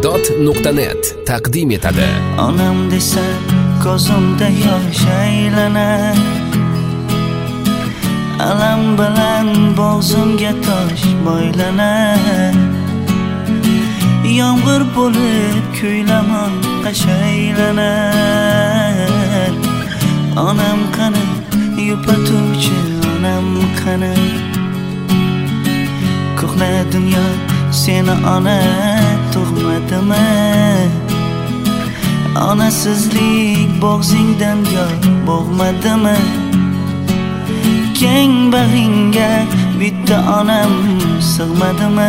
Voydod.net taqdim etadi. Onam desa ko'zimda yosh aylanar, alam bilan bo'g'zimga tosh boylanar. Yomg'ir bo'lib kuylamon qashaylanar. Onam qani yupatuvchi, onam qani ko'hna dunyo seni ona tug'madimi? Onasizlik bo'g'zingdan yo bo'g'madimi? Keng bag'ingga bitta onam sig'madimi?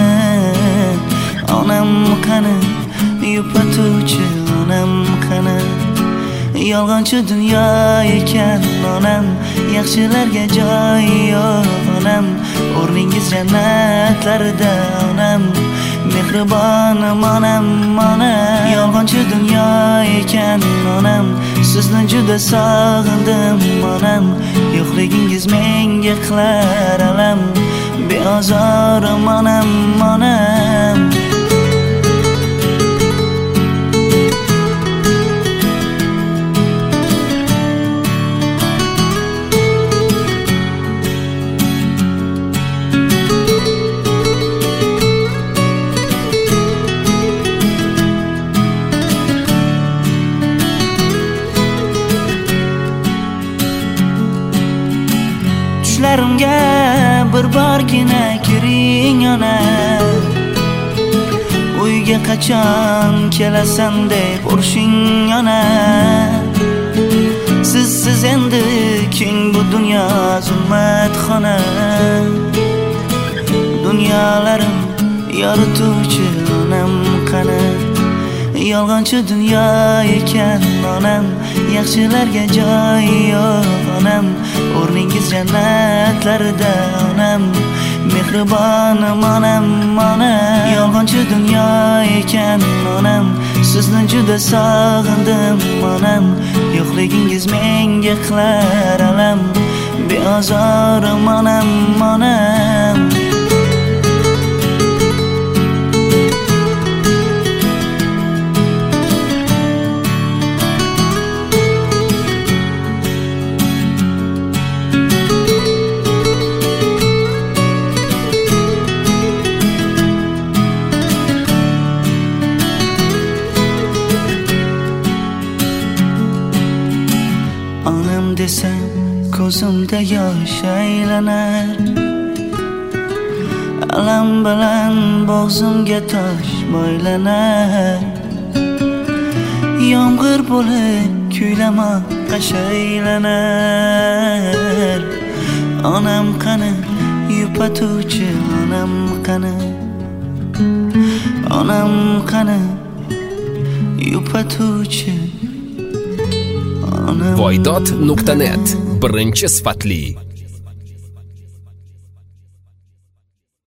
Onam qani yupatuvchi, onam qani yolg'onchi dunyo ekan onam, yaxshilarga joy yo'q onam, o'rningiz jannatlarda onam, mehribonim onam, onam. Yolg'onchi dunyo ekan onam, sizni juda sog'indim onam, yo'qligingiz menga qilar alam, beozorim onam, onam. Tushlarimga bir borgina kiring ona, uyga qachon kelasan deb urishing ona. Sizsiz endi keng bu dunyo zulmatxona, dunyolarim yorituvchi onam qani yolg'onchi dunyo ekan onam, yaxshilarga joy yo'q onam, o'rningiz jannatlarda onam, mehribonim onam, onam. Yolg'onchi dunyo ekan onam, sizni juda sog'indim onam, yo'qligingiz menga qilar alam, beozorim onam, onam. Onam desam ko'zimda yosh aylanar, alam bilan bo'g'zimga tosh boylanar. Yomg'ir bo'lib kuylamon qashaylanar. Onam qani yupatuvchi, onam qani, onam qani yupatuvchi. Voydod.net birinchi sifatli